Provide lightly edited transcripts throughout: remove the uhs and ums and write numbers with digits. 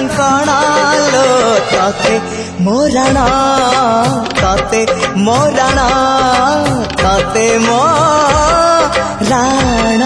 कंकणा लो तते मोराण तते मोराण तते मोराण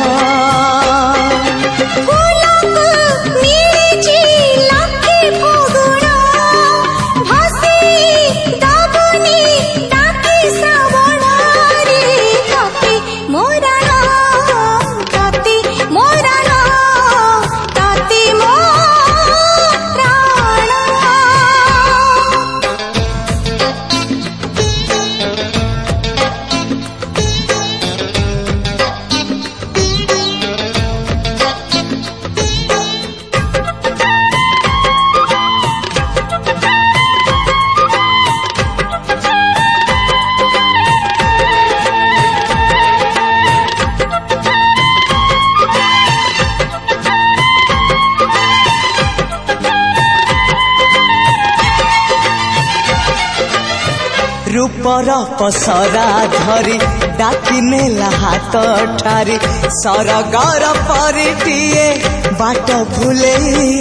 रूपर पसरा धरी डाकी नेला हाथ ठारी सरगर परिटिए बाट भूले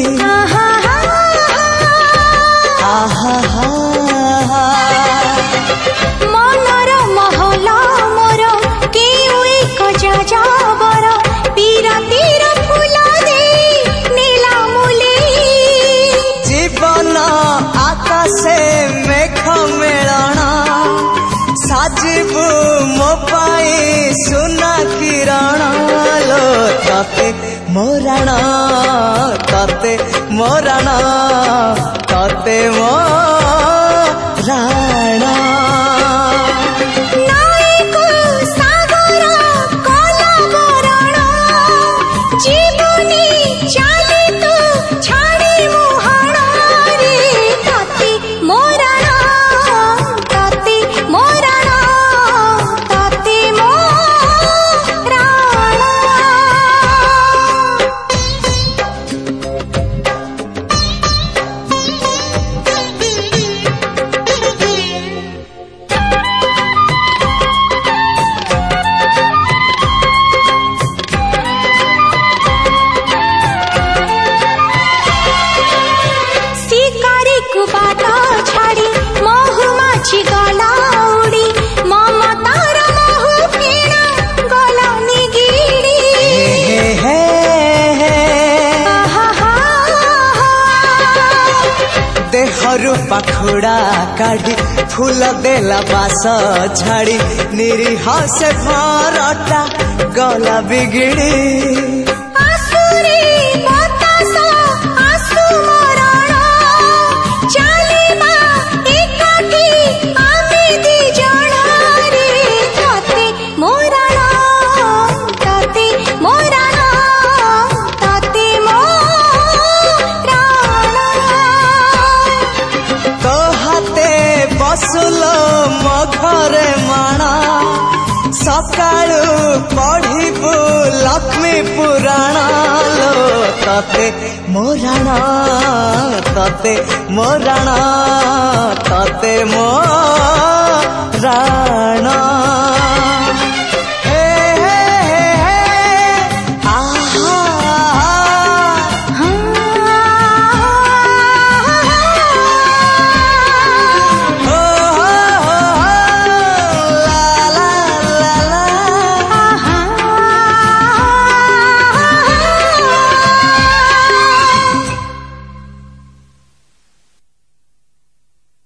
मनर महला मोर केउ एक जाबर पीरतीर फूल दे नीला मुले जीवन आकाशे मेघ मेलण साजिबु मो पाई सुना किरण लो तते मोराण तते मोराण तते मोराण देहरु पाखुड़ा काढ़ी फूल देला बास झाड़ी निरीह से भरटा गला बिगिड़ी घरे माणा सकाळु पढ़िबु लक्ष्मी पुराण लो तते मोराण तते मोराण तते मोराण।